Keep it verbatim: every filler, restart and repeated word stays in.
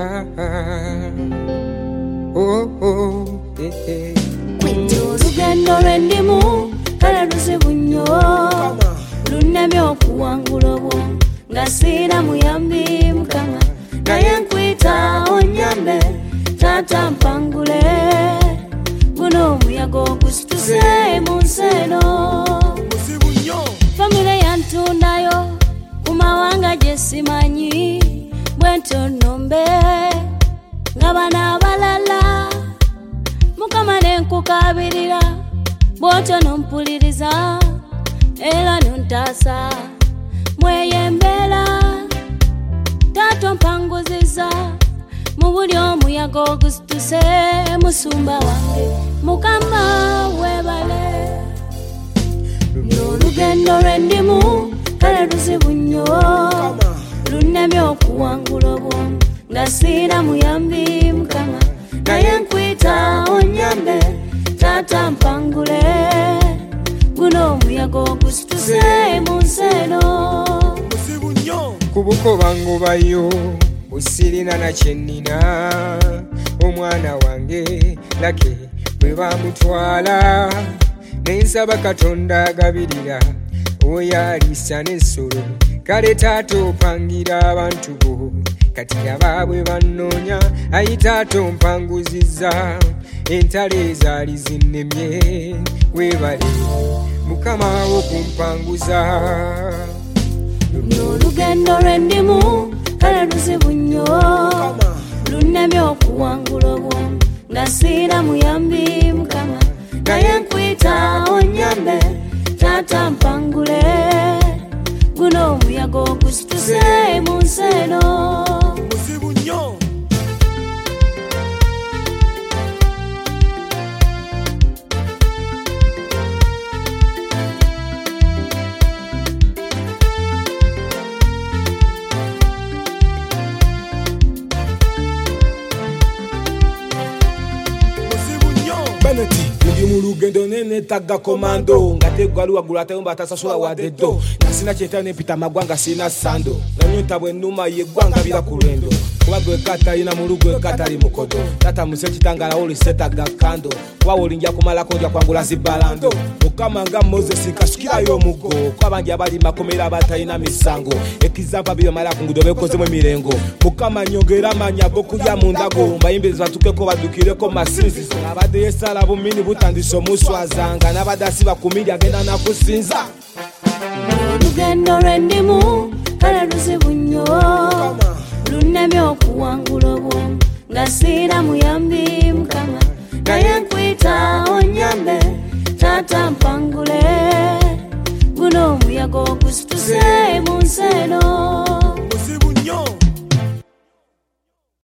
oh oh eh eh Kwito lugendo lwendimu kale luzibu nnyo lunnamya okuwangula obwo nga sina muyambi Mukama naye nkwita onyambe taata mpangule guno omuyaga ogusituse mu nsi eno famire yantundayo ku mawanga gye simanyi bwe ntonombe nga bana abalala Mukama nenkukabirira bw'otyo nompuliriza era nontaasa mweyembera taata mpanguziza mu buli omuyaga ogusituse musumba wange Mukama webale n'olugendo lwendimu kale luzibu nnyo lunnamya okuwangula obwongo nga sina muyambi Mukama naye nkwita onyambe taata mpangule guno omuyaga ogusituse mu nsi eno kubuko bangu bayo usirina na kyenina omwana wange lake bwe bamutwala nensaba Katonda agabirira oyalisa n'essolo kale taata opangira abantu bo kati abaabwe bannoonya ayi taata ompanguziza entalo ezaali zinnemye weebale Mukama okumpanguza n'olugendo lwendimu kale luzibu nnyo lunnamya okuwangula obwongo nga sina muyambi Mukama naye nkwita onyambe taata mpangule guno omuyaga ogusituse mu nsi eno Ndi mu lugendo nene taga komando ngate gwalu wagulu atayomba atasasula wadedo nasina kyeta ne pita magwanga sina sando nanyuta bwe numa yegwanga bila kulendo kubagwe kata ina mu lugwe kata li mukodo tata musechi tangala oli setaga kando wawo linja kumala konja kwangula zibalando Mukama nga Moses kashikira yo mugo kwabanja bali makomera batayina misango ekizamba biyo mala kungudo bekoze mu mirengo Mukama nyongera manya boku ya mundago mbayimbe zatukeko badukireko masinzi abade yesala bumini butandiso muswazanga nabadasi bakumiri agenda na kusinza olugendo lwendimu kale luzibu nnyo lunnamya okuwangula obwongo nga sina muyambi Mukama naye nkwita onyambe taata mpangule guno omuyaga ogusituse